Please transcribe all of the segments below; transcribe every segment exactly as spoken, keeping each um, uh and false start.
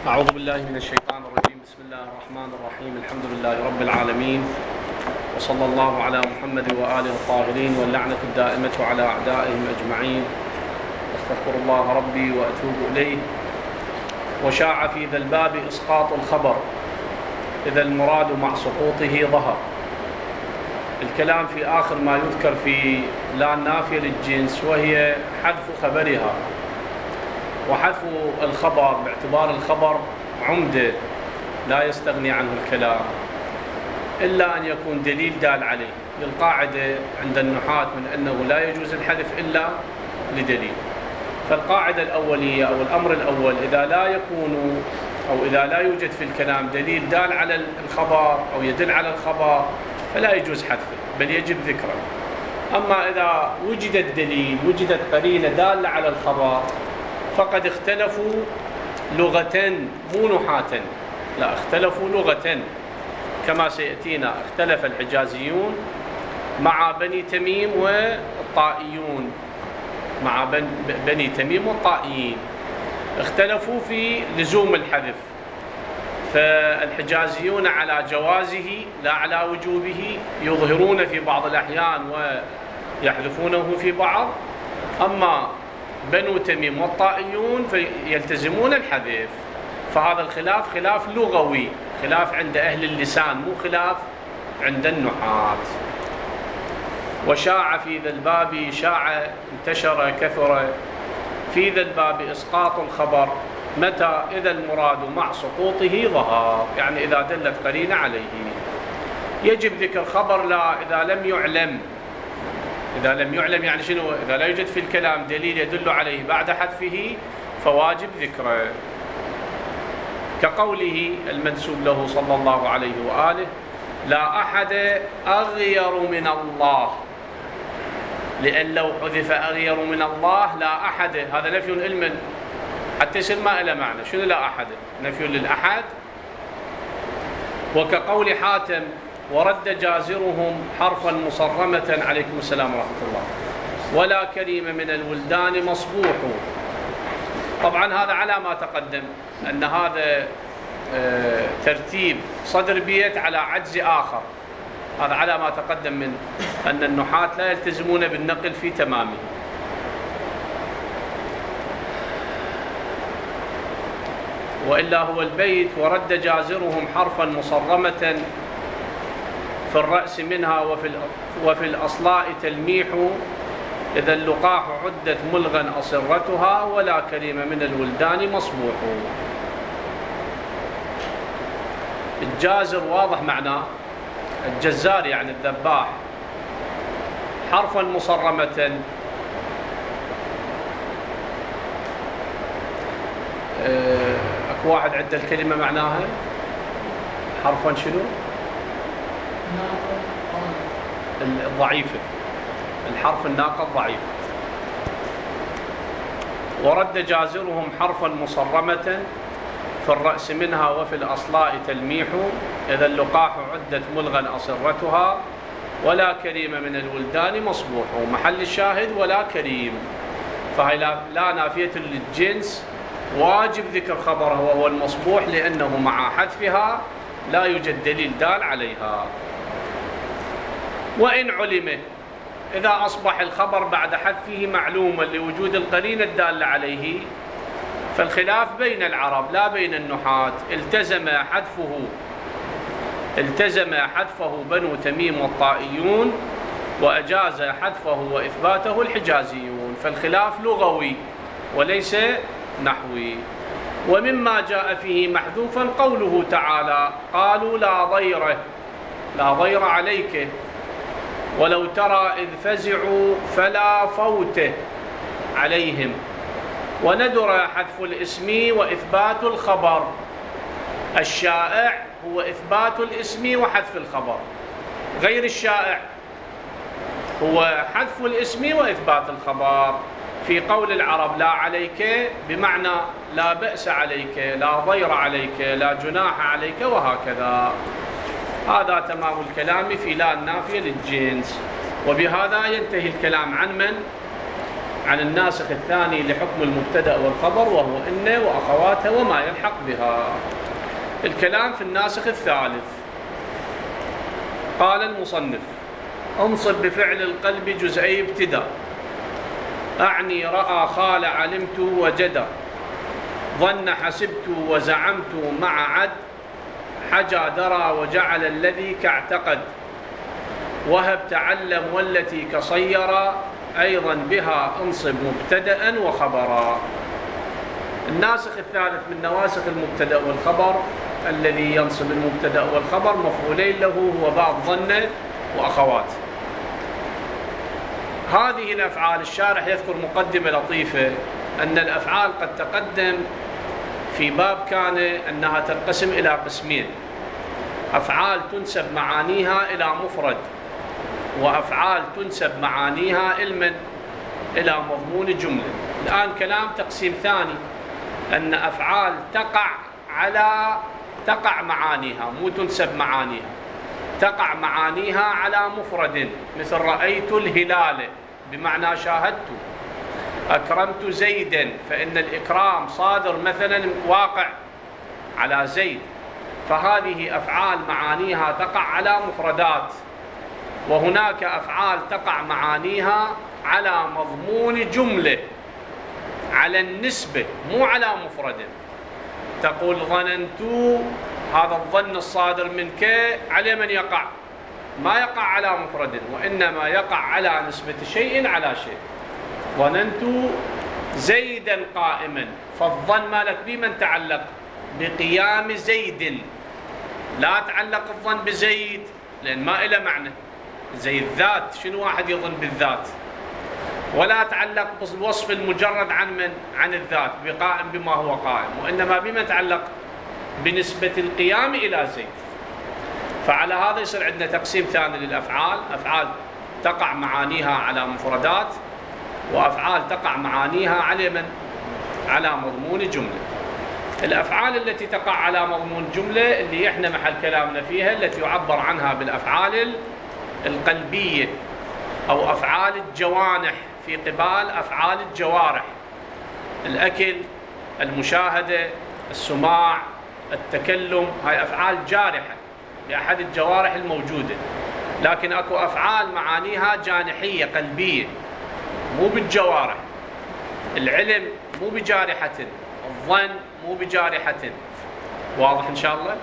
أعوذ بالله من الشيطان الرجيم. بسم الله الرحمن الرحيم. الحمد لله رب العالمين، وصلى الله على محمد وآله الطاهرين، واللعنة الدائمة على أعدائهم أجمعين. أستغفر الله ربي وأتوب إليه. وشاع في ذا الباب إسقاط الخبر إذا المراد مع سقوطه ظهر. الكلام في آخر ما يذكر في لا النافية للجنس، وهي حذف خبرها. وحذف الخبر باعتبار الخبر عمدة لا يستغني عنه الكلام إلا أن يكون دليل دال عليه. للقاعدة عند النحاة من أنه لا يجوز الحذف إلا لدليل. فالقاعدة الأولية أو الأمر الأول، إذا لا يكون أو إذا لا يوجد في الكلام دليل دال على الخبر أو يدل على الخبر فلا يجوز حذفه، بل يجب ذكره. أما إذا وجد الدليل، وجدت قرينة دالة على الخبر، فقد اختلفوا لغة مو نحاة، لا اختلفوا لغة كما سيأتينا. اختلف الحجازيون مع بني تميم والطائيون، مع بني تميم والطائيين اختلفوا في لزوم الحذف. فالحجازيون على جوازه لا على وجوبه، يظهرون في بعض الأحيان ويحذفونه في بعض. أما بنو تميم والطائيون فيلتزمون الحذف. فهذا الخلاف خلاف لغوي، خلاف عند أهل اللسان، مو خلاف عند النحاة. وشاع في ذا الباب، شاع انتشر كثر، في ذا الباب إسقاط الخبر متى؟ إذا المراد مع سقوطه ظهر، يعني إذا دلت قرينة عليه. يجب ذكر خبر لا إذا لم يعلم. إذا لم يعلم يعني شنو؟ إذا لا يوجد في الكلام دليل يدل عليه بعد حذفه فواجب ذكره، كقوله المنسوب له صلى الله عليه وآله: لا أحد أغير من الله. لأن لو حذف أغير من الله لا أحد، هذا نفي لمن؟ حتى يصير ما له معنى. شنو لا أحد؟ نفي للأحد. وكقول حاتم: ورد جازرهم حرفا مصرمة، عليكم السلام ورحمة الله، ولا كريم من الولدان مصبوح. طبعا هذا على ما تقدم، أن هذا ترتيب صدر بيت على عجز آخر. هذا على ما تقدم من أن النحاة لا يلتزمون بالنقل في تمامه. وإلا هو البيت: ورد جازرهم حرفا مصرمة في الرأس منها وفي وفي الأصلاء تلميح، إذا اللقاح عدت ملغا أصرتها، ولا كريم من الولدان مصبوح. الجازر واضح معناه الجزار، يعني الذباح. حرفا مصرمة، اكو واحد عنده الكلمة معناها حرفا شنو؟ الضعيفة، الحرف الناقض ضعيف. ورد جازرهم حرفا مصرمة في الرأس منها وفي الأصلاء تلميح، إذا اللقاح عدت ملغا أصرتها، ولا كريم من الولدان مصبوح. محل الشاهد ولا كريم، فهي لا نافية للجنس، واجب ذكر خبره وهو المصبوح، لأنه مع حذفها لا يوجد دليل دال عليها. وإن علم، إذا أصبح الخبر بعد حذفه معلوما لوجود القرينة الدالة عليه، فالخلاف بين العرب لا بين النحاة. التزم حذفه التزم حذفه بنو تميم والطائيون، وأجاز حذفه وإثباته الحجازيون. فالخلاف لغوي وليس نحوي. ومما جاء فيه محذوفا قوله تعالى: قالوا لا ضير، لا ضير عليك، ولو ترى إذ فزعوا فلا فوت عليهم. وندر حذف الاسم وإثبات الخبر. الشائع هو إثبات الاسم وحذف الخبر، غير الشائع هو حذف الاسم وإثبات الخبر. في قول العرب لا عليك بمعنى لا بأس عليك، لا ضير عليك، لا جناح عليك، وهكذا. هذا تمام الكلام في لا النافية للجنس. وبهذا ينتهي الكلام عن من؟ عن الناسخ الثاني لحكم المبتدأ والخبر وهو إن وأخواتها وما يلحق بها. الكلام في الناسخ الثالث. قال المصنف: انصب بفعل القلب جزئي ابتداء، أعني رأى خال علمت وجد، ظن حسبت وزعمت مع عد، حجى درى وجعل الذي كاعتقد، وهب تعلم والتي كصيرا، أيضا بها انصب مبتدأ وخبرا. الناسخ الثالث من نواسخ المبتدأ والخبر الذي ينصب المبتدأ والخبر مفعولين له هو باب ظن وأخوات. هذه الأفعال الشارح يذكر مقدمة لطيفة أن الأفعال قد تقدم في باب كان أنها تنقسم إلى قسمين: أفعال تنسب معانيها إلى مفرد، وأفعال تنسب معانيها علما إلى مضمون جملة. الآن كلام تقسيم ثاني، أن أفعال تقع على تقع معانيها، مو تنسب معانيها، تقع معانيها على مفرد، مثل رأيت الهلال بمعنى شاهدت، أكرمت زيدا، فإن الإكرام صادر مثلا واقع على زيد، فهذه أفعال معانيها تقع على مفردات. وهناك أفعال تقع معانيها على مضمون جملة، على النسبة مو على مفرد. تقول ظننت، هذا الظن الصادر منك على من يقع؟ ما يقع على مفرد، وإنما يقع على نسبة شيء على شيء. ظننت زيدا قائما، فالظن مالك بمن تعلق؟ بقيام زيد، لا تعلق الظن بزيد لأن ما إله معنى. زي الذات، شنو واحد يظن بالذات؟ ولا تعلق بالوصف المجرد عن من؟ عن الذات، بقائم بما هو قائم، وإنما بما تعلق؟ بنسبة القيام إلى زيد. فعلى هذا يصير عندنا تقسيم ثاني للأفعال: أفعال تقع معانيها على مفردات، وأفعال تقع معانيها على من؟ على مضمون جملة. الأفعال التي تقع على مضمون جملة اللي إحنا محل كلامنا فيها، التي يعبر عنها بالأفعال القلبية أو أفعال الجوانح في قبال أفعال الجوارح: الأكل، المشاهدة، السماع، التكلم. هاي أفعال جارحة لأحد الجوارح الموجودة، لكن أكو أفعال معانيها جانحية قلبية مو بالجوارح. العلم مو بجارحة، الظن مو بجارحة. واضح إن شاء الله؟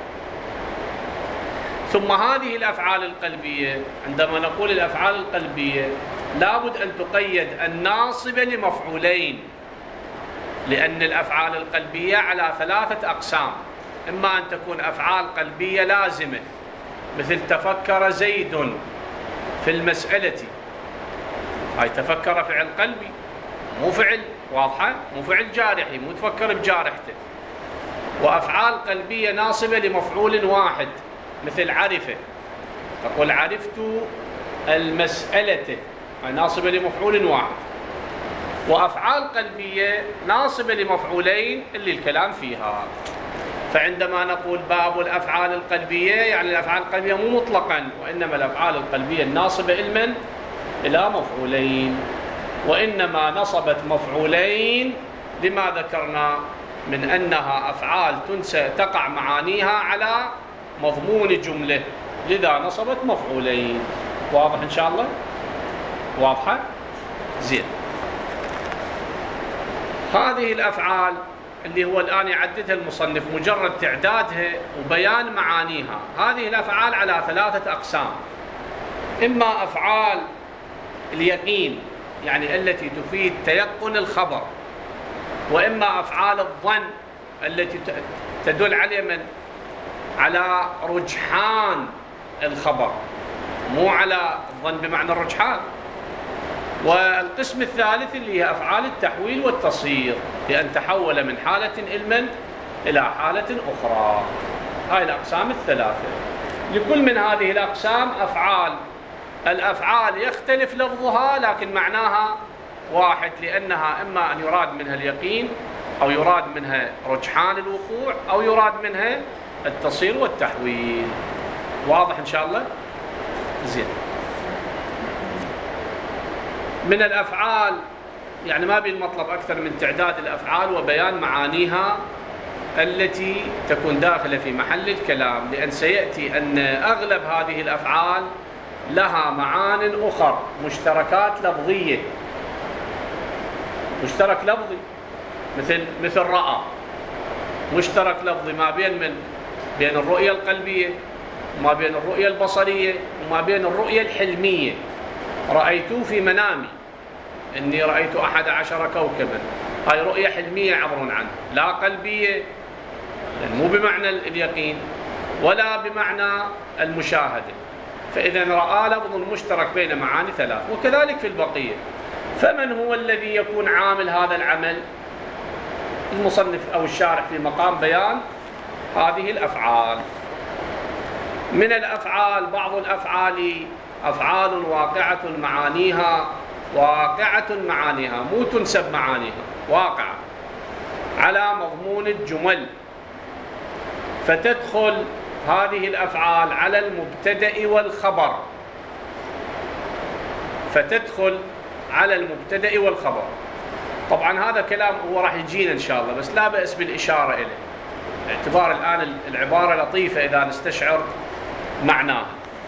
ثم هذه الأفعال القلبية، عندما نقول الأفعال القلبية لابد أن تقيد الناصب لمفعولين، لأن الأفعال القلبية على ثلاثة أقسام: إما أن تكون أفعال قلبية لازمة مثل تفكر زيد في المسألة، هاي تفكر فعل قلبي مو فعل، واضحة؟ مو فعل جارحي، مو تفكر بجارحته. وأفعال قلبية ناصبة لمفعول واحد مثل عرفة، تقول عرفت المسألة، هاي ناصبة لمفعول واحد. وأفعال قلبية ناصبة لمفعولين اللي الكلام فيها. فعندما نقول باب الأفعال القلبية، يعني الأفعال القلبية مو مطلقا، وإنما الأفعال القلبية الناصبة علما إلى مفعولين، وإنما نصبت مفعولين لما ذكرنا من أنها أفعال تنسى تقع معانيها على مضمون جملة، لذا نصبت مفعولين. واضح إن شاء الله؟ واضحة؟ زين. هذه الأفعال اللي هو الآن يعددها المصنف مجرد تعدادها وبيان معانيها، هذه الأفعال على ثلاثة أقسام: إما أفعال اليقين يعني التي تفيد تيقن الخبر، وإما أفعال الظن التي تدل على من؟ على رجحان الخبر، مو على الظن بمعنى الرجحان. والقسم الثالث اللي هي أفعال التحويل والتصير، بأن تحول من حالة علما إلى حالة أخرى. هاي الأقسام الثلاثة. لكل من هذه الأقسام أفعال. الأفعال يختلف لفظها لكن معناها واحد، لأنها إما أن يراد منها اليقين، أو يراد منها رجحان الوقوع، أو يراد منها التصير والتحويل. واضح إن شاء الله؟ زين. من الأفعال يعني ما بالمطلب أكثر من تعداد الأفعال وبيان معانيها التي تكون داخلة في محل الكلام، لأن سيأتي أن أغلب هذه الأفعال لها معان أخرى مشتركات لفظية، مشترك لفظي مثل مثل رأى، مشترك لفظي ما بين من بين الرؤية القلبية وما بين الرؤية البصرية وما بين الرؤية الحلمية. رأيت في منامي إني رأيت أحد عشر كوكبا، هاي رؤية حلمية عبر عنه، لا قلبية، مو بمعنى اليقين ولا بمعنى المشاهدة. فإذا رأى لفظ مشترك بين معاني ثلاث، وكذلك في البقية. فمن هو الذي يكون عامل هذا العمل؟ المصنف أو الشارح في مقام بيان هذه الأفعال. من الأفعال بعض الأفعال أفعال واقعة معانيها واقعة معانيها مو تنسب معانيها، واقعة على مضمون الجمل، فتدخل هذه الأفعال على المبتدأ والخبر، فتدخل على المبتدأ والخبر. طبعا هذا كلام هو راح يجينا إن شاء الله، بس لا بأس بالإشارة إليه، اعتبار الآن العبارة لطيفة إذا نستشعر معناها.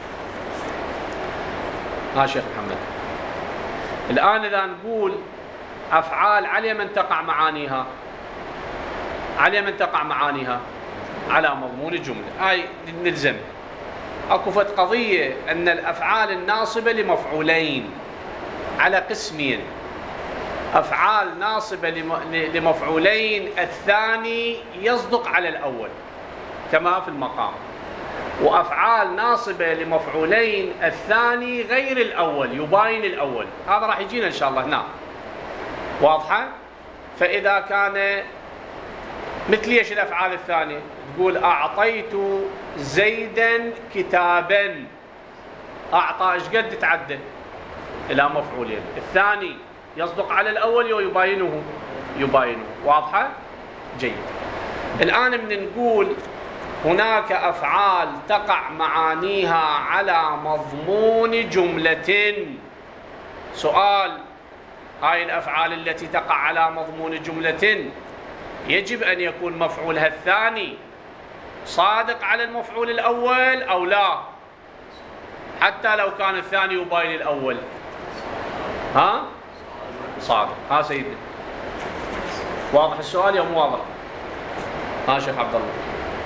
ها شيخ محمد، الآن إذا نقول أفعال على من تقع معانيها، على من تقع معانيها على مضمون الجملة، هاي نلزم. أكو فت قضية أن الأفعال الناصبة لمفعولين على قسمين، أفعال ناصبة لمفعولين الثاني يصدق على الأول كما في المقام، وأفعال ناصبة لمفعولين الثاني غير الأول يباين الأول. هذا راح يجينا إن شاء الله هنا، واضحة؟ فإذا كان مثل ايش الأفعال الثانية؟ تقول أعطيت زيدا كتابا، أعطى إيش قد تعدى إلى مفعولين، الثاني يصدق على الأول ويباينه يباينه، واضحة؟ جيد. الآن من نقول هناك أفعال تقع معانيها على مضمون جملة. سؤال: هاي الأفعال التي تقع على مضمون جملة يجب أن يكون مفعولها الثاني صادق على المفعول الأول أو لا؟ حتى لو كان الثاني يباين الأول. ها؟ صادق. ها سيدي، واضح السؤال يا مو واضح؟ ها شيخ عبد الله.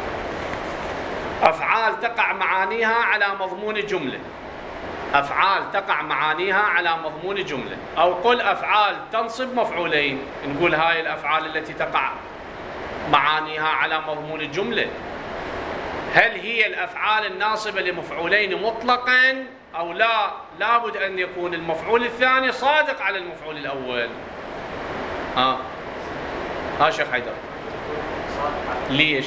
أفعال تقع معانيها على مضمون جملة، أفعال تقع معانيها على مضمون جملة، أو قل أفعال تنصب مفعولين، نقول هاي الأفعال التي تقع معانيها على مضمون الجملة هل هي الأفعال الناصبة لمفعولين مطلقا أو لا؟ لابد أن يكون المفعول الثاني صادق على المفعول الأول. ها ها شيخ حيدر، ليش؟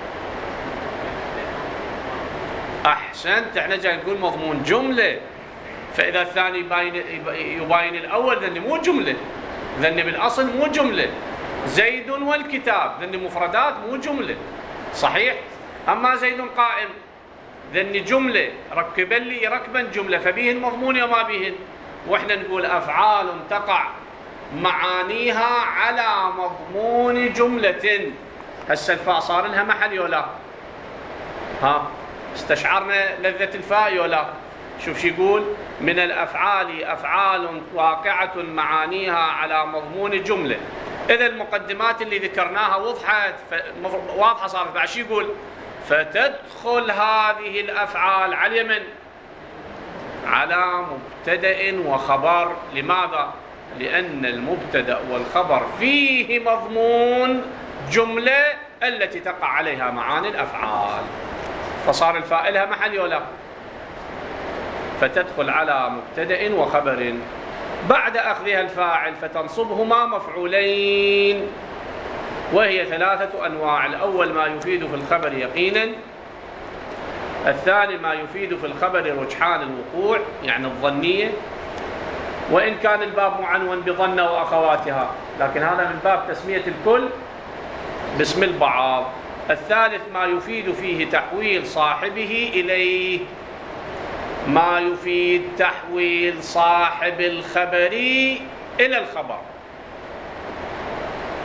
أحسنت، احنا جاي نقول مضمون جملة، فإذا الثاني يباين يباين الأول ذني مو جملة، ذني بالأصل مو جملة. زيد والكتاب ذني مفردات مو جملة، صحيح؟ أما زيد قائم ذني جملة، ركب لي ركبا جملة، فبيهن مضمون وما بيهن. وإحنا نقول أفعال تقع معانيها على مضمون جملة. هسه الفاء صار لها محل ولا؟ ها استشعرنا لذة الفاء ولا؟ شوف شو يقول: من الأفعال أفعال واقعة معانيها على مضمون جملة. إذا المقدمات اللي ذكرناها وضحت، واضحة صارت. بعد شو يقول؟ فتدخل هذه الأفعال على من؟ على مبتدأ وخبر. لماذا؟ لأن المبتدأ والخبر فيه مضمون جملة التي تقع عليها معاني الأفعال، فصار الفاء لها محل ولا؟ فتدخل على مبتدأ وخبر بعد أخذها الفاعل فتنصبهما مفعولين، وهي ثلاثة أنواع: الأول ما يفيد في الخبر يقينا، الثاني ما يفيد في الخبر رجحان الوقوع يعني الظنية، وإن كان الباب معنون بظن وأخواتها، لكن هذا من باب تسمية الكل باسم البعض. الثالث ما يفيد فيه تحويل صاحبه إليه، ما يفيد تحويل صاحب الخبر إلى الخبر،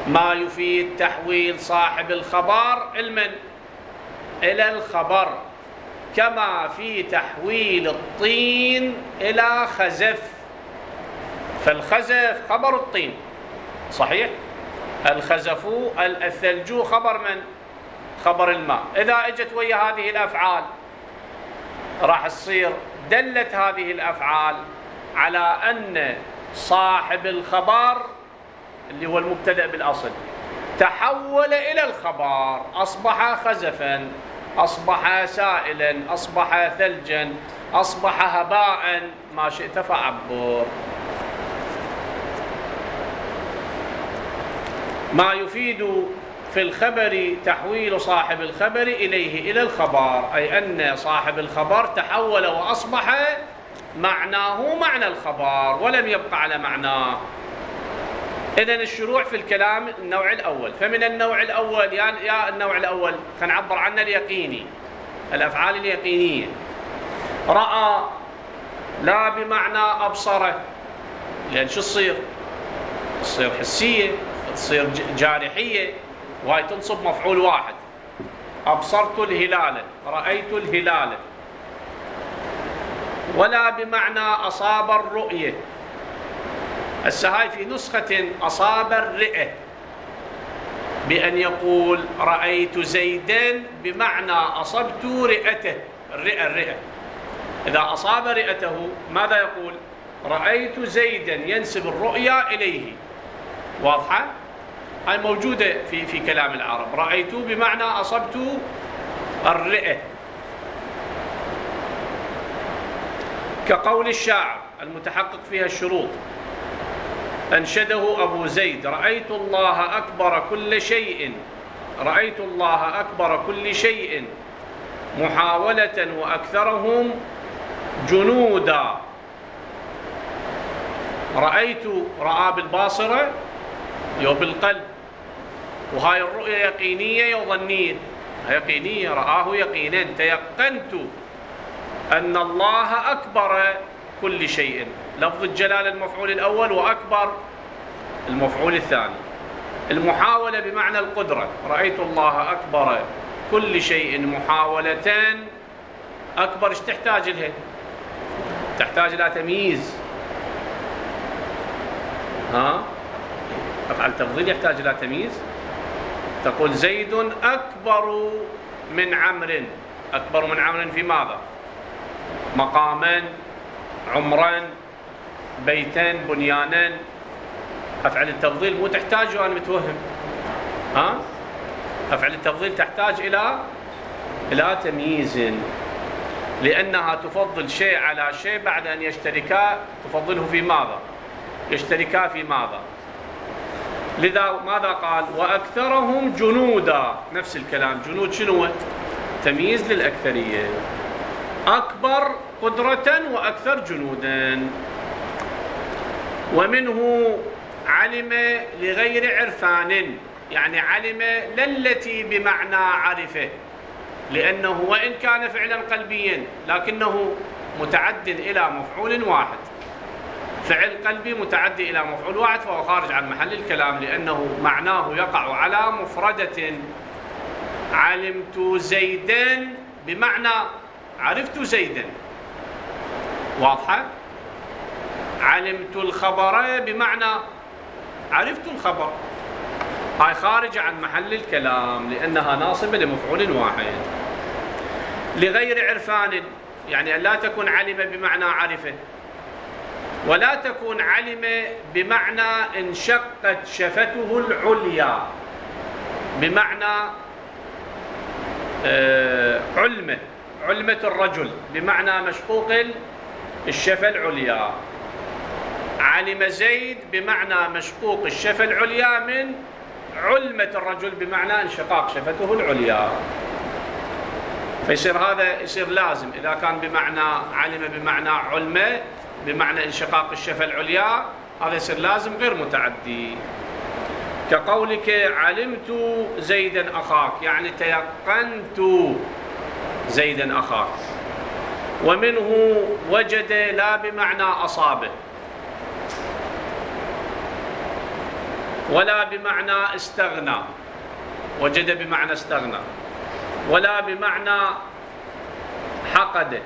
ما يفيد تحويل صاحب الخبر المن إلى الخبر، كما في تحويل الطين إلى خزف. فالخزف خبر الطين صحيح، الخزف الثلج خبر من؟ خبر الماء. إذا اجت ويا هذه الأفعال راح تصير دلت هذه الأفعال على أن صاحب الخبر اللي هو المبتدأ بالأصل تحول إلى الخبر، أصبح خزفا، أصبح سائلا، أصبح ثلجا، أصبح هباء، ما شئت فعبر. ما يفيد في الخبر تحويل صاحب الخبر إليه إلى الخبر، أي أن صاحب الخبر تحول وأصبح معناه معنى الخبر ولم يبقى على معناه. إذن الشروع في الكلام النوع الأول. فمن النوع الأول يا, يا النوع الأول خلينا نعبر عنه اليقيني، الأفعال اليقينية. رأى لا بمعنى أبصره، لأن شو تصير؟ تصير حسية، تصير جارحية، وهي تنصب مفعول واحد. أبصرت الهلال، رأيت الهلال. ولا بمعنى أصاب الرؤية، هسه هاي في نسخة أصاب الرئة، بأن يقول رأيت زيدا بمعنى أصبت رئته، الرئة الرئة. إذا أصاب رئته ماذا يقول؟ رأيت زيدا، ينسب الرؤيا إليه. واضحة؟ هاي موجودة في في كلام العرب. رأيت بمعنى أصبت الرئة، كقول الشاعر المتحقق فيها الشروط. أنشده أبو زيد: رأيت الله أكبر كل شيء، رأيت الله أكبر كل شيء محاولة وأكثرهم جنودا. رأيت رأى بالباصرة يو بالقلب، وهاي الرؤية يقينية يو ظنية؟ يقينية، رآه يقينا، تيقنت أن الله أكبر كل شيء. لفظ الجلالة المفعول الأول، وأكبر المفعول الثاني. المحاولة بمعنى القدرة، رأيت الله أكبر كل شيء محاولة. أكبر ايش تحتاج لها؟ تحتاج إلى تمييز. ها؟ أفعل تفضيل يحتاج إلى تمييز. تقول زيد أكبر من عمرو. أكبر من عمرو في ماذا؟ مقاما، عمرا، بيتا، بنيانا. أفعل التفضيل مو تحتاج وأنا متوهم. ها؟ أفعل التفضيل تحتاج إلى إلى تمييز، لأنها تفضل شيء على شيء بعد أن يشتركا. تفضله في ماذا؟ يشتركا في ماذا؟ لذا ماذا قال؟ وأكثرهم جنودا. نفس الكلام، جنود شنو؟ تمييز للأكثرية. أكبر قدرة وأكثر جنودا. ومنه علم لغير عرفان، يعني علم للتي بمعنى عرفه، لأنه وإن كان فعلا قلبيا لكنه متعد إلى مفعول واحد. فعل قلبي متعدي إلى مفعول واحد، فهو خارج عن محل الكلام، لأنه معناه يقع على مفردة. علمت زيدا بمعنى عرفت زيدا. واضحة؟ علمت الخبر بمعنى عرفت الخبر. هاي خارجة عن محل الكلام لأنها ناصبة لمفعول واحد. لغير عرفان، يعني أن لا تكون علم بمعنى عرفه، ولا تكون علم بمعنى انشقت شفته العليا، بمعنى آه علمه، علمة الرجل، بمعنى مشقوق الشفة العليا. علم زيد بمعنى مشقوق الشفة العليا من علمة الرجل، بمعنى انشقاق شفته العليا. فيصير هذا يصير لازم إذا كان بمعنى علم بمعنى علمه بمعنى انشقاق الشفة العليا، هذا يصير لازم غير متعدي. كقولك علمت زيدا أخاك، يعني تيقنت زيدا أخاك. ومنه وجد لا بمعنى أصابه. ولا بمعنى استغنى، وجد بمعنى استغنى، ولا بمعنى حقد،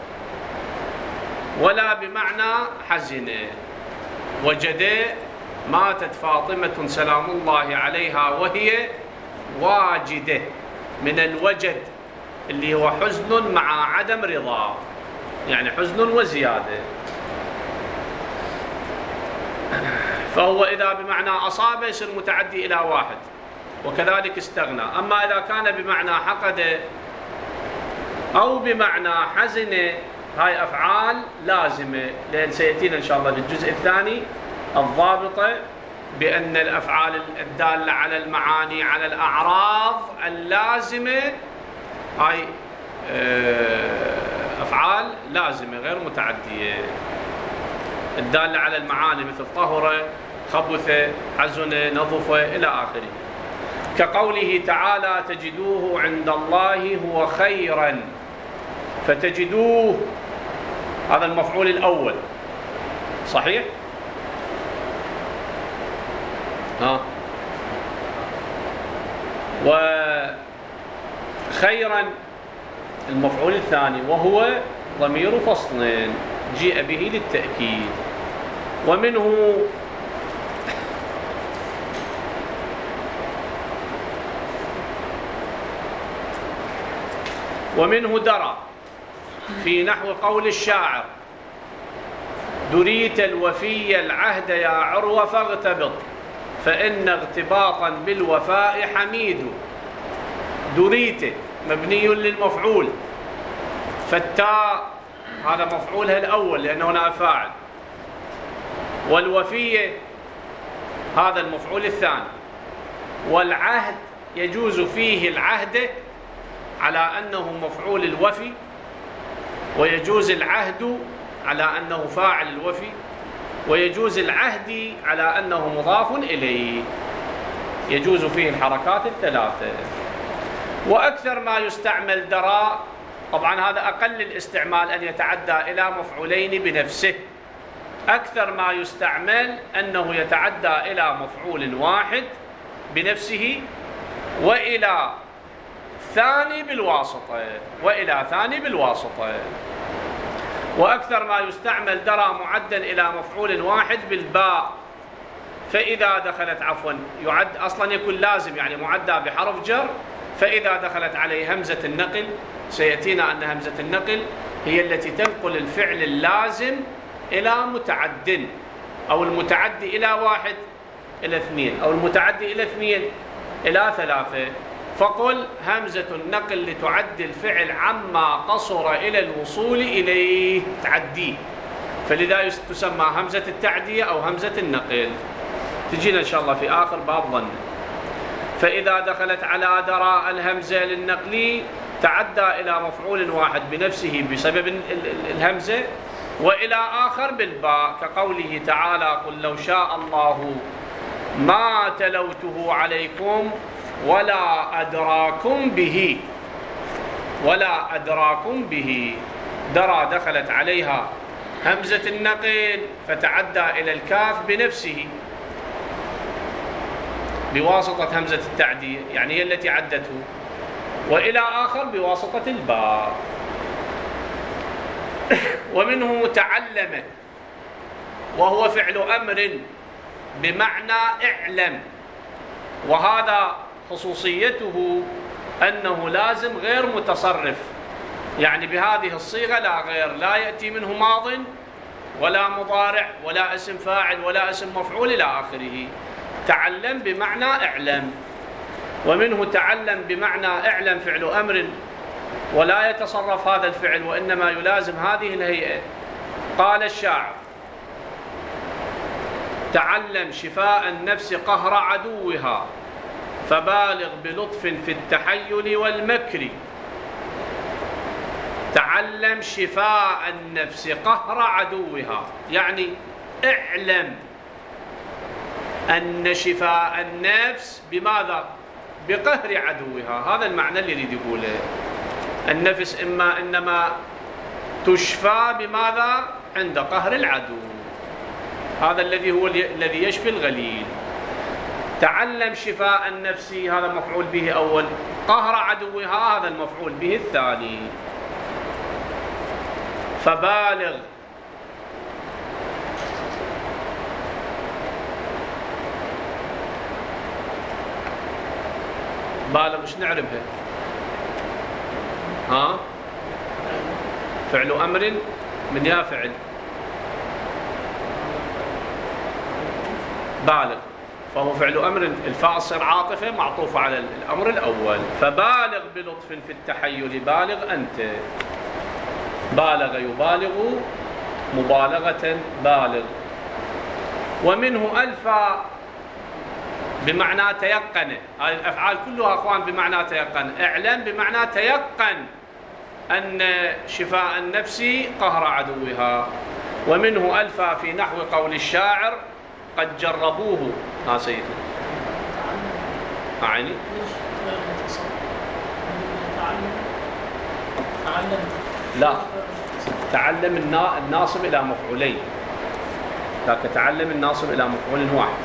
ولا بمعنى حزن. وجد ماتت فاطمة سلام الله عليها وهي واجدة، من الوجد اللي هو حزن مع عدم رضا، يعني حزن وزيادة. فهو إذا بمعنى أصاب يصير متعدي إلى واحد، وكذلك استغنى. أما إذا كان بمعنى حقد أو بمعنى حزن، هاي أفعال لازمة، لأن سيأتينا إن شاء الله في الجزء الثاني الضابطة بأن الأفعال الدالة على المعاني على الأعراض اللازمة هاي أفعال لازمة غير متعدية، الدالة على المعاني مثل طهر، خبث، حزن، نظف إلى آخره. كقوله تعالى: تجدوه عند الله هو خيرا، فتجدوه هذا المفعول الأول، صحيح؟ ها. وخيرا المفعول الثاني، وهو ضمير فصل جيء به للتأكيد. ومنه ومنه درى في نحو قول الشاعر: دريت الوفي العهد يا عروة فاغتبط، فإن اغتباطا بالوفاء حميد. دريت مبني للمفعول، فالتاء هذا مفعولها الأول لأنه هنا فاعل، والوفية هذا المفعول الثاني. والعهد يجوز فيه العهد على أنه مفعول الوفي، ويجوز العهد على أنه فاعل الوفي، ويجوز العهد على أنه مضاف إليه، يجوز فيه الحركات الثلاثة. وأكثر ما يستعمل درى، طبعا هذا أقل الاستعمال أن يتعدى إلى مفعولين بنفسه، أكثر ما يستعمل أنه يتعدى إلى مفعول واحد بنفسه وإلى ثاني بالواسطة، وإلى ثاني بالواسطة. وأكثر ما يستعمل درى معدا إلى مفعول واحد بالباء، فإذا دخلت عفوا يعد أصلا يكون لازم، يعني معدى بحرف جر، فإذا دخلت عليه همزة النقل، سيأتينا أن همزة النقل هي التي تنقل الفعل اللازم إلى متعد، أو المتعدي إلى واحد إلى اثنين، أو المتعدي إلى اثنين إلى ثلاثة. فقل همزة النقل لتعد الفعل عما قصر إلى الوصول إليه، تعديه، فلذا تسمى همزة التعدية أو همزة النقل. تجينا إن شاء الله في آخر باب ظن. فإذا دخلت على درى الهمزة للنقل تعدى إلى مفعول واحد بنفسه بسبب الهمزة، وإلى آخر بالباء، كقوله تعالى: قل لو شاء الله ما تلوته عليكم ولا أدراكم به، ولا أدراكم به. درى دخلت عليها همزة النقل فتعدى إلى الكاف بنفسه بواسطة همزة التعدية، يعني هي التي عدته، وإلى آخر بواسطة الباء. ومنه تعلم، وهو فعل أمر بمعنى اعلم، وهذا خصوصيته أنه لازم غير متصرف، يعني بهذه الصيغة لا غير، لا يأتي منه ماض ولا مضارع ولا اسم فاعل ولا اسم مفعول إلى آخره. تعلم بمعنى اعلم. ومنه تعلم بمعنى اعلم فعل أمر، ولا يتصرف هذا الفعل وإنما يلازم هذه الهيئة. قال الشاعر: تعلم شفاء النفس قهر عدوها، فبالغ بلطف في التحيل والمكر. تعلم شفاء النفس قهر عدوها، يعني اعلم أن شفاء النفس بماذا؟ بقهر عدوها. هذا المعنى اللي يريد يقوله. النفس إما إنما تشفى بماذا؟ عند قهر العدو، هذا الذي هو الذي يشفي الغليل. تعلم شفاء النفس هذا مفعول به أول، قهر عدوها هذا المفعول به الثاني. فبالغ بالغ ايش نعرفها؟ ها؟ فعل أمر من يا فعل بالغ، فهو فعل أمر الفاء تصير عاطفة معطوفة على الأمر الأول. فبالغ بلطف في التحيل بالغ أنت. بالغ يبالغ مبالغة بالغ. ومنه ألفى بمعنى تيقن، هذه الأفعال كلها أخوان بمعنى تيقن. اعلم بمعنى تيقن أن شفاء النفس قهر عدوها. ومنه ألفى في نحو قول الشاعر قد جربوه. ها سيدي أعني لا، تعلم الناصب إلى مفعولين، ذاك تعلم الناصب إلى مفعول واحد.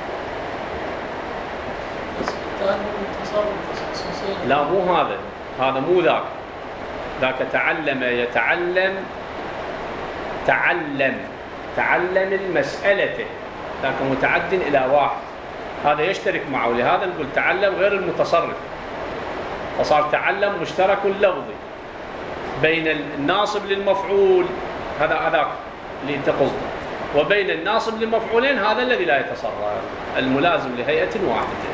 لا مو هذا، هذا مو ذاك. ذاك تعلم يتعلم، تعلم تعلم المسألة، ذاك متعد إلى واحد، هذا يشترك معه. لهذا نقول تعلم غير المتصرف، فصار تعلم مشترك لفظي بين الناصب للمفعول، هذا هذاك اللي انت قصده، وبين الناصب للمفعولين هذا الذي لا يتصرف، الملازم لهيئة واحدة.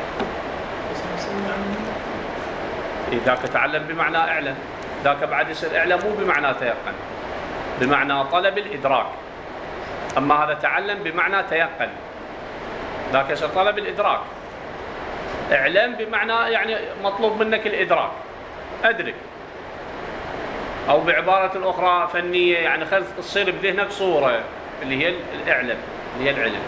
ذاك تعلم بمعنى اعلم، ذاك بعد يصير اعلم مو بمعنى تيقن، بمعنى طلب الإدراك. أما هذا تعلم بمعنى تيقن، ذاك يصير طلب الإدراك. اعلم بمعنى يعني مطلوب منك الإدراك، أدرك. أو بعبارة أخرى فنية يعني خل تصير بذهنك صورة اللي هي الإعلم، اللي هي العلم.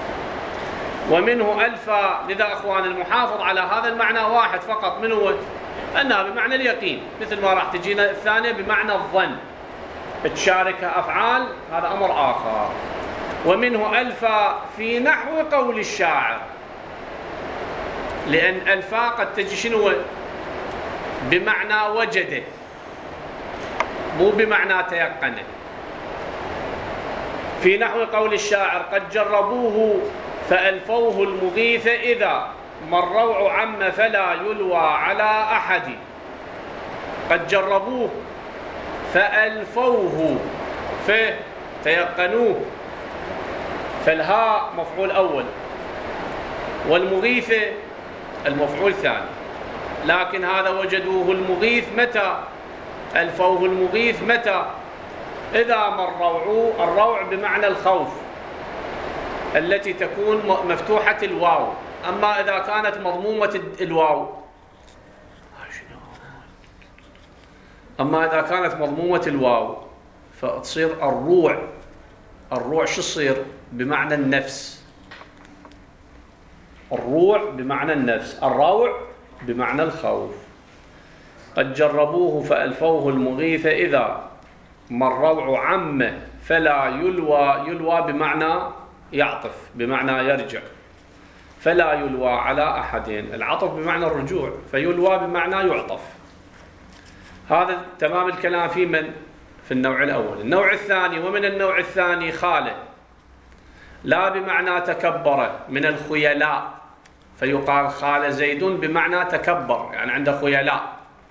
ومنه ألفى، لذا أخوان المحافظ على هذا المعنى واحد فقط، من هو؟ أنها بمعنى اليقين، مثل ما راح تجينا الثانية بمعنى الظن، تشاركها أفعال، هذا أمر آخر. ومنه ألفى في نحو قول الشاعر، لأن ألفى قد تجي شنو؟ بمعنى وجده، مو بمعنى تيقنه. في نحو قول الشاعر قد جربوه فألفوه المغيث إذا ما الروع عم فلا يلوى على أحد. قد جربوه فألفوه، فتيقنوه، فالهاء مفعول أول والمغيث المفعول ثاني. لكن هذا وجدوه المغيث متى؟ ألفوه المغيث متى؟ إذا ما الروع، الروع بمعنى الخوف التي تكون مفتوحة الواو. أما إذا كانت مضمومة الواو، أما إذا كانت مضمومة الواو فتصير الروع. الروع شو تصير؟ بمعنى النفس. الروع بمعنى النفس، الروع بمعنى الخوف. قد جربوه فألفوه المغيث إذا ما الروع عم فلا يلوى. يلوى بمعنى يعطف، بمعنى يرجع. فلا يلوى على أحد، العطف بمعنى الرجوع، فيلوى بمعنى يعطف. هذا تمام الكلام في من؟ في النوع الأول. النوع الثاني، ومن النوع الثاني خاله، لا بمعنى تكبر، من الخيلاء، فيقال خال زيد بمعنى تكبر، يعني عنده خيلاء.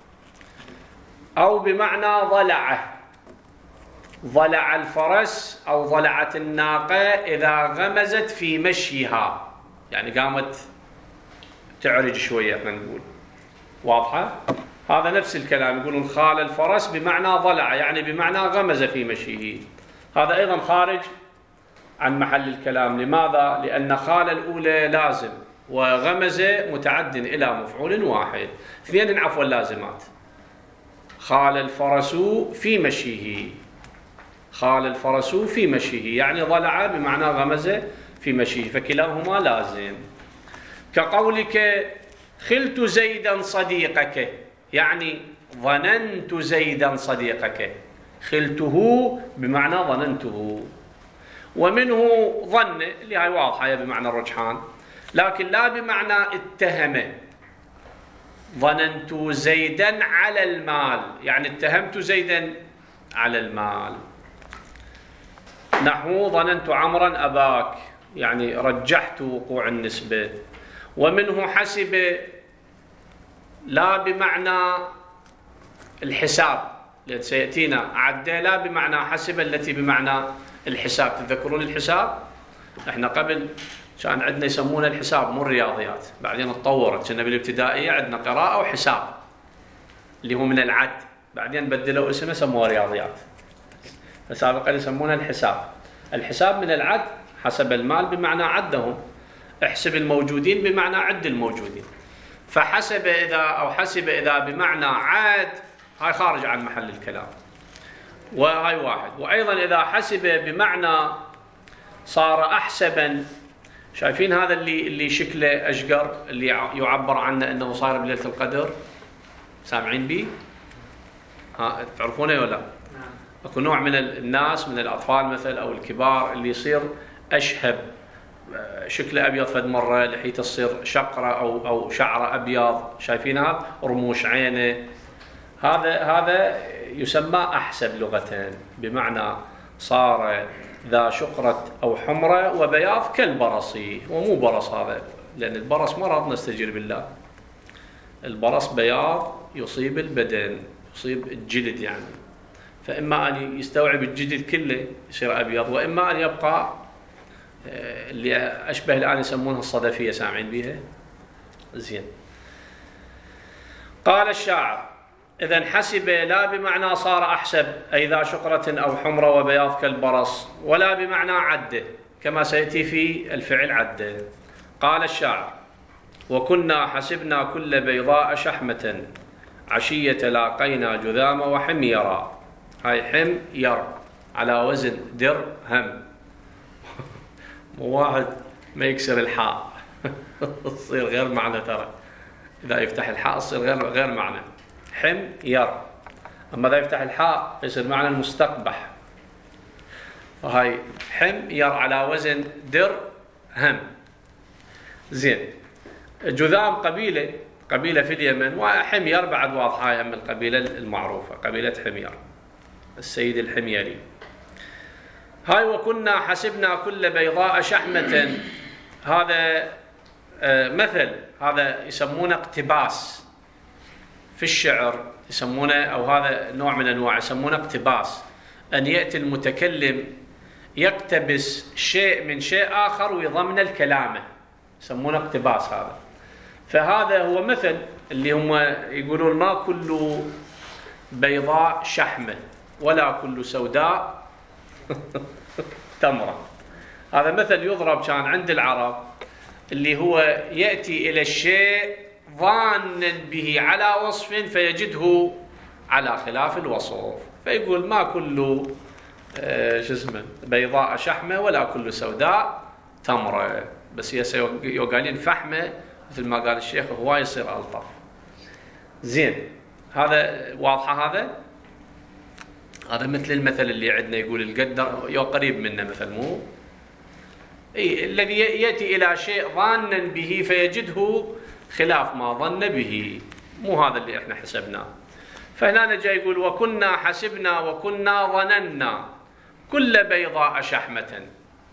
أو بمعنى ضلعه، ضلع الفرس أو ضلعت الناقة إذا غمزت في مشيها، يعني قامت تعرج شوية خلينا نقول. واضحة؟ هذا نفس الكلام، يقولون خال الفرس بمعنى ضلع، يعني بمعنى غمز في مشيه. هذا أيضا خارج عن محل الكلام. لماذا؟ لأن خال الأولى لازم، وغمز متعد إلى مفعول واحد. اثنين عفوا لازمات. خال الفرس في مشيه، خال الفرس في مشيه يعني ضلع بمعنى غمز في مشيه، فكلاهما لازم. كقولك خلت زيدا صديقك، يعني ظننت زيدا صديقك. خلته بمعنى ظننته. ومنه ظن اللي هي واضحة بمعنى الرجحان. لكن لا بمعنى اتهم. ظننت زيدا على المال، يعني اتهمت زيدا على المال. نحو ظننت عمرا أباك، يعني رجحت وقوع النسبة. ومنه حسب لا بمعنى الحساب، لأن سيأتينا عدى لا بمعنى حسب التي بمعنى الحساب. تذكرون الحساب؟ احنا قبل كان عندنا يسمونه الحساب مو الرياضيات، بعدين تطورت، كنا بالابتدائية عندنا قراءة وحساب اللي هو من العد، بعدين بدلوا اسمه سموه رياضيات، فسابقا يسمونه الحساب. الحساب من العد، حسب المال بمعنى عدهم، احسب الموجودين بمعنى عد الموجودين. فحسب إذا أو حسب إذا بمعنى عاد، هاي خارج عن محل الكلام، وهاي واحد. وأيضا إذا حسب بمعنى صار أحسبا، شايفين هذا اللي اللي شكله أشقر، اللي يعبر عنه أنه صار بليلة القدر، سامعين بي؟ ها تعرفونه ولا لا؟ اكو نوع من الناس، من الأطفال مثل أو الكبار، اللي يصير أشهب، شكله أبيض فد مرة، لحيته تصير شقرة أو أو شعره أبيض، شايفينها؟ رموش عينه، هذا هذا يسمى أحسب لغة، بمعنى صار ذا شقرة أو حمرة وبياض كالبرص. ومو برص هذا، لأن البرص مرض نستجير بالله. البرص بياض يصيب البدن، يصيب الجلد يعني، فإما أن يستوعب الجلد كله يصير أبيض، وإما أن يبقى اللي أشبه الآن يسمونها الصدفية، سامعين بيها؟ زين. قال الشاعر: إذن حسب لا بمعنى صار أحسب، أي ذا شقرة أو حمرة وبياض كالبرص، ولا بمعنى عد، كما سيأتي في الفعل عد. قال الشاعر: وكنا حسبنا كل بيضاء شحمة، عشية لاقينا جذام وحميرا. هاي حم ير على وزن درهم. واحد ما يكسر الحاء تصير غير معنى، ترى إذا يفتح الحاء تصير غير غير معنى. حم ير، أما إذا يفتح الحاء يصير معنى المستقبح. فهاي حم ير على وزن درهم. زين. جذام قبيلة قبيلة في اليمن، وحمير بعد واضحة، هاي من القبيلة المعروفة، قبيلة حمير، السيد الحميري. هاي وكنا حسبنا كل بيضاء شحمة، هذا مثل، هذا يسمونه اقتباس في الشعر، يسمونه، أو هذا نوع من أنواع يسمونه اقتباس، أن يأتي المتكلم يقتبس شيء من شيء آخر ويضمن الكلامه، يسمونه اقتباس هذا. فهذا هو مثل اللي هم يقولون: ما كل بيضاء شحمة ولا كل سوداء تمرة. هذا مثل يضرب كان عند العرب، اللي هو يأتي إلى الشيء ظانا به على وصف فيجده على خلاف الوصف، فيقول: ما كل آه شو اسمه بيضاء شحمة ولا كل سوداء تمرة، بس يقالين فحمة مثل ما قال الشيخ، هو يصير ألطف. زين، هذا واضحة. هذا هذا مثل المثل اللي عندنا يقول: القدر يو قريب منه، مثل مو اي الذي ياتي الى شيء ظانا به فيجده خلاف ما ظن به، مو هذا اللي احنا حسبناه. فهنا جاي يقول: وكنا حسبنا وكنا ظننا كل بيضاء شحمة،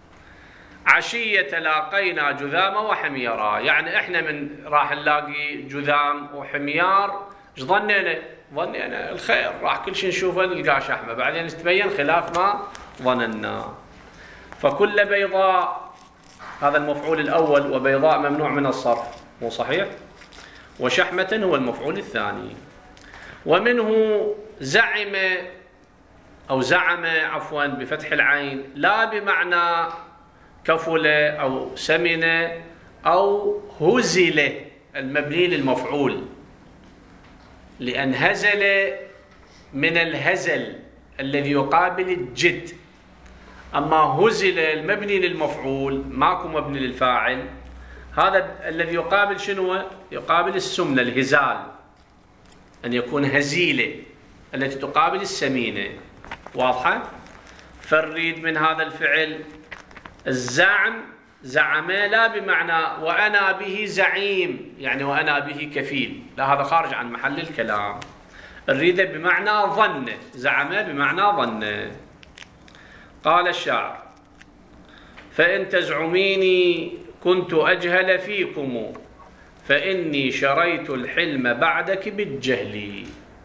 عشية لاقينا جذام وحميرا. يعني احنا من راح نلاقي جذام وحميار، ايش ظنينا؟ ظنينا الخير، راح كل شيء نشوفه نلقاه شحمة، بعدين تبين خلاف ما ظننا. فكل بيضاء، هذا المفعول الأول، وبيضاء ممنوع من الصرف، مو صحيح؟ وشحمة هو المفعول الثاني. ومنه زعم أو زعم عفوا بفتح العين، لا بمعنى كفل أو سمن أو هزل، المبني للمفعول، لأن هزل من الهزل الذي يقابل الجد. أما هزل المبني للمفعول، ماكو مبني للفاعل، هذا الذي يقابل شنو؟ يقابل السمنة، الهزال، أن يكون هزيلة التي تقابل السمينة. واضحة؟ فنريد من هذا الفعل الزعم زعم لا بمعنى وأنا به زعيم، يعني وأنا به كفيل، لا هذا خارج عن محل الكلام. نريده بمعنى ظن، زعم بمعنى ظن. قال الشاعر: فإن تزعميني كنت أجهل فيكم، فإني شريت الحلم بعدك بالجهل.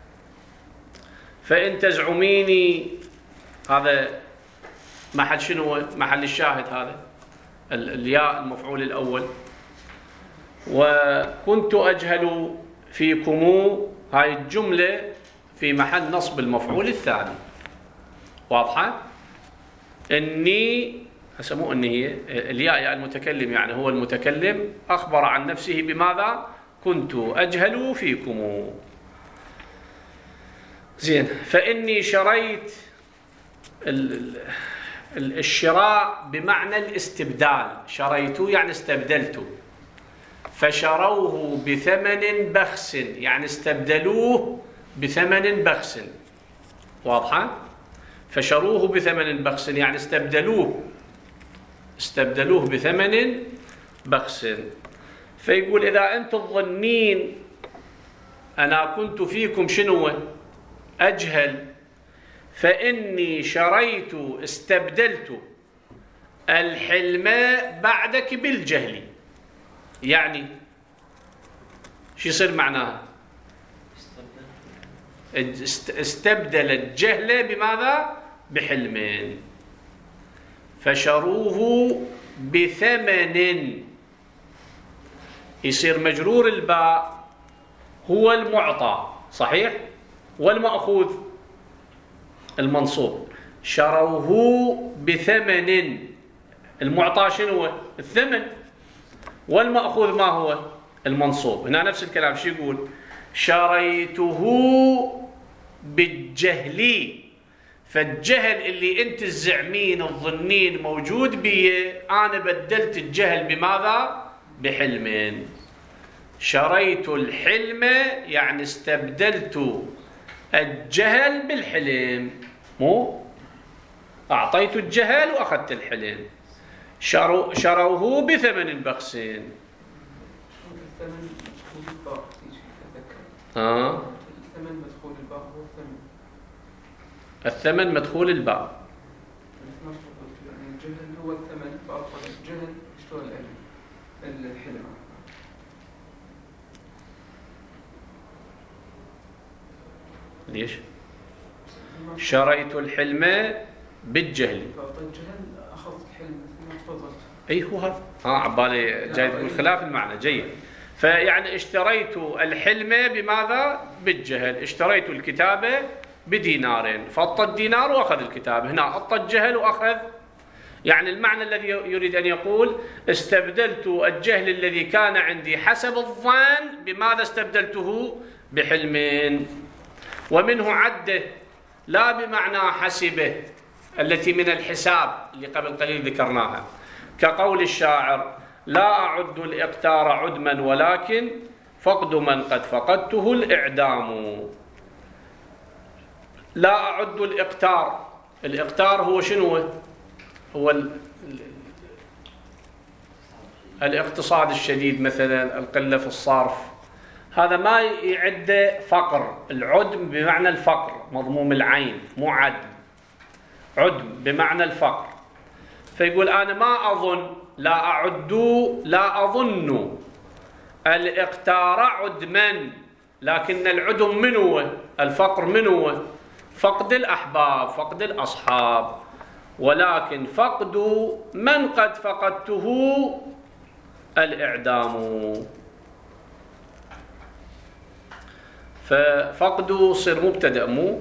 فإن تزعميني، هذا محل شنو؟ محل الشاهد، هذا الياء المفعول الأول. وكنت أجهل فيكم، هاي الجملة في محل نصب المفعول الثاني. واضحة؟ إني هسه مو إني هي الياء يا المتكلم، يعني هو المتكلم أخبر عن نفسه بماذا؟ كنت أجهل فيكم. زين. فإني شريت، الشراء بمعنى الاستبدال، شريت يعني استبدلت. فشروه بثمن بخس، يعني استبدلوه بثمن بخس. واضحة؟ فشروه بثمن بخس يعني استبدلوه استبدلوه بثمن بخس. فيقول إذا أنتم تظنين أنا كنت فيكم شنو؟ أجهل، فإني شريت استبدلت الحلم بعدك بالجهل. يعني شو يصير معناها؟ استبدل الجهل بماذا؟ بحلم. فشروه بثمن، يصير مجرور الباء هو المعطى، صحيح؟ والمأخوذ المنصوب. شروه بثمن، المعطى شنو؟ الثمن. والمأخوذ ما هو؟ المنصوب. هنا نفس الكلام. شو يقول؟ شريته بالجهل. فالجهل اللي انت الزعمين الظنين موجود بيه، انا بدلت الجهل بماذا؟ بحلم. شريت الحلم يعني استبدلت الجهل بالحلم، مو اعطيت الجهل واخذت الحلم. شرو شروه بثمن بخس. اه الثمن مدخول الباء هو الثمن. الثمن مدخول الباء. الجهل هو الثمن، فأدخل الجهل شلون الحلم. ليش؟ شريت الحلم بالجهل. فأعطيت الجهل أخذت الحلم ثم تفضلت. أي هو هذا. ها عبالي جاي تقول خلاف المعنى. جيد. فيعني اشتريت الحلم بماذا؟ بالجهل. اشتريت الكتابة بدينار، فأعطى الدينار وأخذ الكتاب. هنا أعطى الجهل وأخذ، يعني المعنى الذي يريد أن يقول استبدلت الجهل الذي كان عندي حسب الظن بماذا؟ استبدلته بحلم. ومنه عده، لا بمعنى حسبه التي من الحساب اللي قبل قليل ذكرناها، كقول الشاعر: لا أعد الإقتار عدما ولكن فقد من قد فقدته الإعدام. لا أعد الإقتار. الإقتار هو شنو؟ هو ال... الاقتصاد الشديد، مثلا القلة في الصرف. هذا ما يعد فقر. العدم بمعنى الفقر، مضموم العين، مو عدم. عدم بمعنى الفقر. فيقول أنا ما أظن، لا أعد، لا أظن الإقتار عدما، لكن العدم من هو؟ الفقر من هو؟ فقد الأحباب، فقد الأصحاب. ولكن فقد من قد فقدته الإعدام. ففقد صير مبتدأ، مو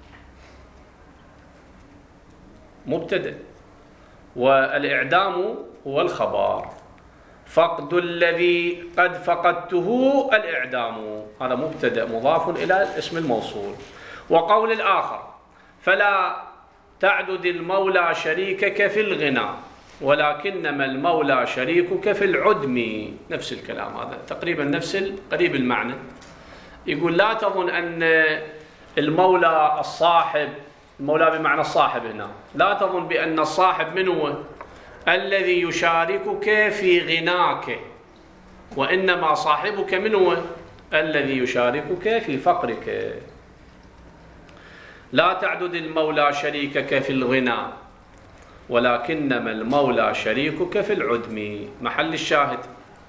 مبتدأ، والإعدام هو الخبر. فقد الذي قد فقدته الإعدام، هذا مبتدأ مضاف إلى الاسم الموصول. وقول الآخر: فلا تعدد المولى شريكك في الغنى ولكنما المولى شريكك في العدم. نفس الكلام، هذا تقريبا نفس قريب المعنى. يقول لا تظن أن المولى الصاحب، المولى بمعنى الصاحب هنا، لا تظن بأن الصاحب من هو؟ الذي يشاركك في غناك، وإنما صاحبك من هو؟ الذي يشاركك في فقرك. لا تعدد المولى شريكك في الغنى، ولكنما المولى شريكك في العدم. محل الشاهد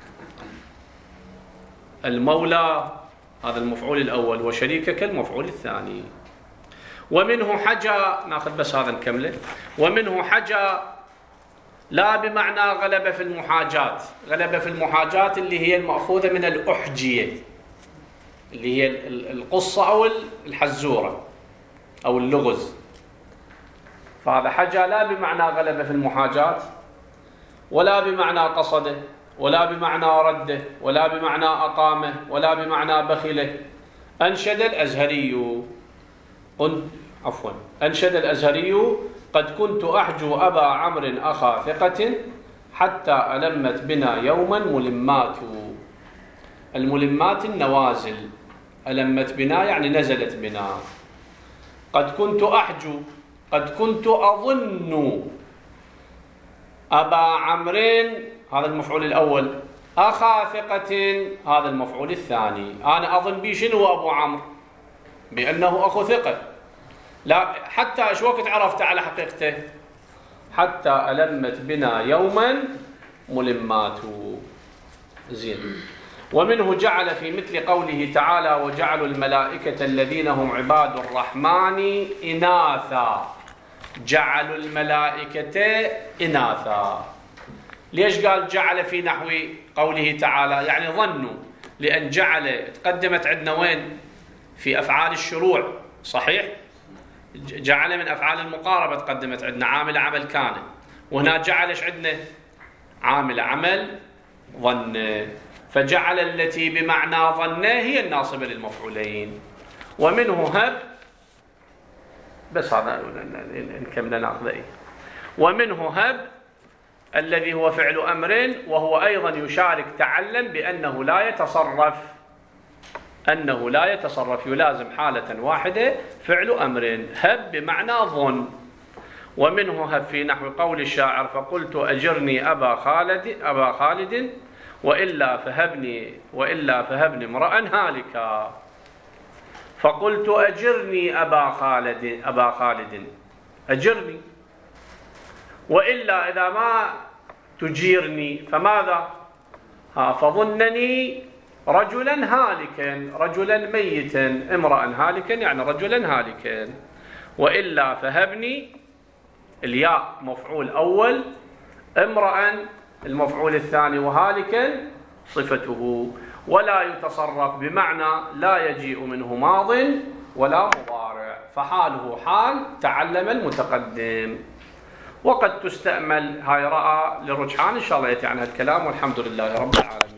المولى هذا المفعول الأول، وشريكك المفعول الثاني. ومنه حجا، ناخذ بس هذا نكمله. ومنه حجا لا بمعنى غلبة في المحاجات، غلبة في المحاجات اللي هي المأخوذة من الأحجية، اللي هي القصة أو الحزورة أو اللغز. فهذا حجا لا بمعنى غلبة في المحاجات، ولا بمعنى قصده، ولا بمعنى رده، ولا بمعنى أقامه، ولا بمعنى بخله. أنشد الأزهري عفوا أنشد الأزهري: قد كنت أحجو أبا عمرو أخا ثقة حتى ألمت بنا يوما ملمات. الملمات النوازل، ألمت بنا يعني نزلت بنا. قد كنت أحجو، قد كنت أظن أبا عمرو هذا المفعول الأول، أخا ثقة هذا المفعول الثاني. أنا أظن بي شنو أبو عمرو؟ بأنه أخو ثقة. لا، حتى إيش وقت عرفت على حقيقته؟ حتى ألمت بنا يوما ملمات. زين. ومنه جعل في مثل قوله تعالى: وجعلوا الملائكة الذين هم عباد الرحمن إناثا. جعلوا الملائكة إناثا. ليش قال جعل في نحو قوله تعالى؟ يعني ظنوا، لأن جعل تقدمت عندنا وين؟ في أفعال الشروع، صحيح؟ جعل من أفعال المقاربة تقدمت عندنا، عامل عمل كان، وهنا جعل ايش عندنا؟ عامل عمل ظن. فجعل التي بمعنى ظن هي الناصبة للمفعولين. ومنه هب، بس هذا نكمل ناخذ. ومنه هب الذي هو فعل أمر، وهو أيضا يشارك تعلم بأنه لا يتصرف، أنه لا يتصرف، يلازم حالة واحدة فعل أمر. هب بمعنى ظن. ومنه هب في نحو قول الشاعر: فقلت أجرني أبا خالد أبا خالد وإلا فهبني وإلا فهبني امرأ هالكا. فقلت أجرني أبا خالد أبا خالد، أجرني، وإلا إذا ما تجيرني فماذا؟ ها فظنني رجلا هالكا، رجلا ميتا، امرأ هالكا يعني رجلا هالكا. وإلا فهبني الياء مفعول أول، امرأ المفعول الثاني، وهالكا صفته. ولا يتصرف بمعنى لا يجيء منه ماض ولا مضارع، فحاله حال تعلم المتقدم. وقد تستعمل هاي رأى للرجحان، إن شاء الله يأتي عنها الكلام، والحمد لله رب العالمين.